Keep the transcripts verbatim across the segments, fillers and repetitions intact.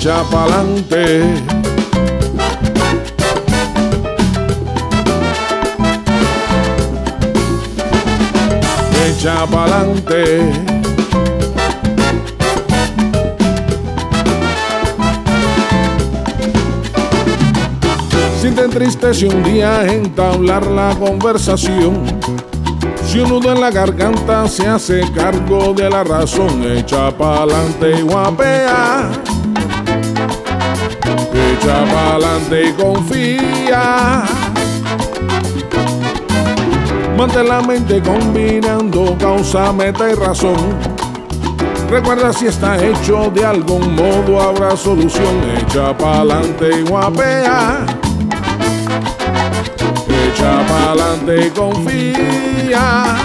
echa pa'lante. Echa pa'lante. Si te entristece un día entablar la conversación, si un nudo en la garganta se hace cargo de la razón, echa pa'lante y guapea. Echa pa'lante y confía. Mantén la mente combinando causa, meta y razón. Recuerda, si está hecho de algún modo habrá solución. Echa pa'lante y guapea. Echa pa'lante y confía.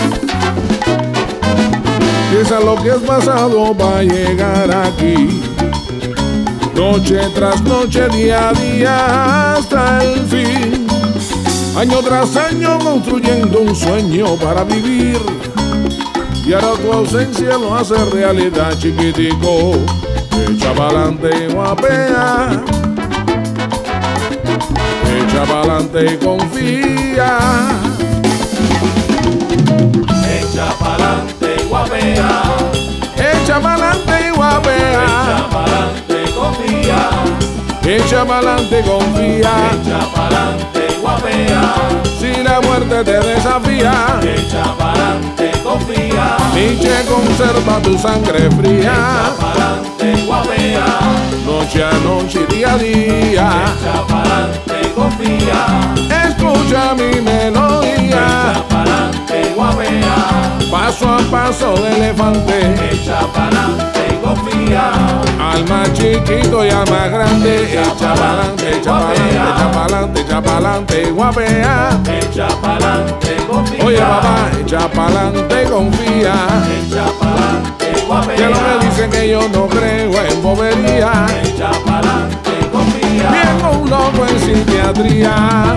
Piensa lo que es pasado va a llegar aquí, noche tras noche, día a día, hasta el fin. Año tras año construyendo un sueño para vivir, y ahora tu ausencia lo hace realidad, chiquitico. Echa pa'lante y guapea. Echa pa'lante y confía. Echa pa'lante y guapea. Echa pa'lante y guapea. Echa pa'lante y confía. Echa pa'lante y confía. Echa pa'lante y guapea. Si la muerte te desafía, Echa pa'lante y confía. Nietzsche, conserva tu sangre fría. Echa pa'lante y guapea. Noche a noche, día a día. Echa pa'lante y confía. Escucha mi melodía. Echa pa'lante y guapea. Paso a paso de elefante. Echa pa'lante y confía. Al más chiquito y al más grande. Echa pa'lante, echa pa'lante, echa pa'lante, echa pa'lante y guapea. Echa pa'lante y confía. Oye papá, echa pa'lante y confía. Echa pa'lante y guapea. Que no me dicen que yo no creo en bobería. Echa pa'lante y confía. Bien un loco en psiquiatría.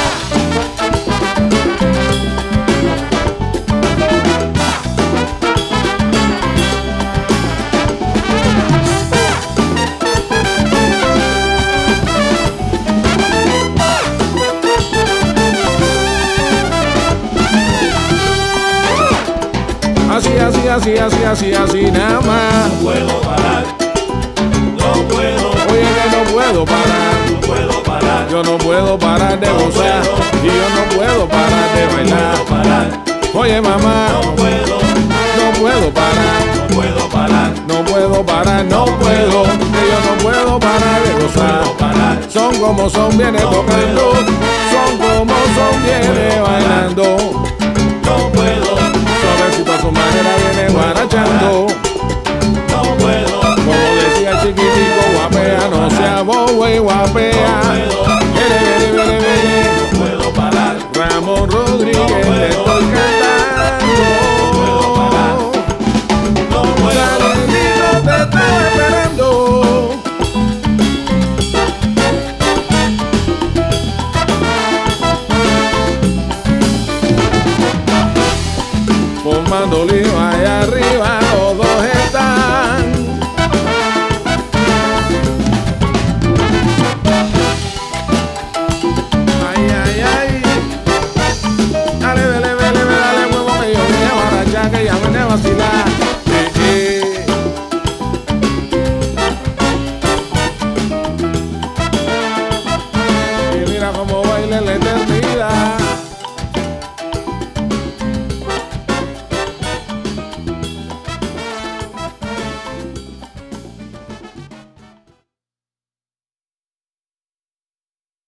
Así, así, así, así, así, así, nada más. No puedo parar, no puedo, Oye, que no puedo parar. no puedo parar, Yo no puedo parar de gozar. Y yo no puedo parar de no bailar. puedo parar, Oye, mamá, no puedo, no puedo parar. no puedo parar, No puedo parar, no puedo. Que yo no puedo parar de no gozar. puedo parar, Son como son, viene tocando. Son como son, viene bailando. no puedo, Suavecito a su manera viene guarachando. no puedo, Como decía el chiquitico, guapea, no sea bobo y guapea. Viene, viene, viene, viene. no puedo parar, Ramón Rodríguez, te estoy cantando. no puedo, Danielito te estaba esperando. Formando lío allá arriba, los dos están. Ay, ay, ay. Dale, dale, dale, dale, huevo, que yo vine a barrachar, que ya vine a vacilar. Eh, eh. Y mira cómo baila el